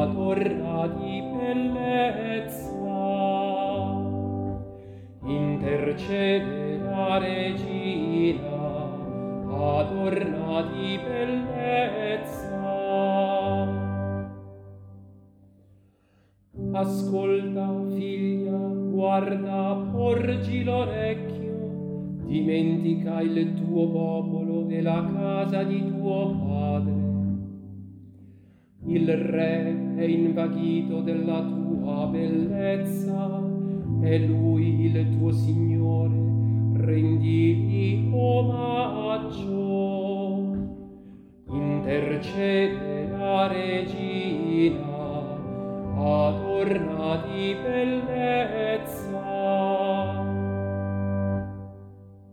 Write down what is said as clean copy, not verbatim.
adorna di bellezza. Intercede la regina, adorna di bellezza. Ascolta, figlia, guarda, porgi l'orecchio, dimentica il tuo popolo e la casa di tuo padre. Il re è invaghito della tua bellezza, e lui il tuo Signore, rendigli omaggio. Intercede la regina, adorna di bellezza.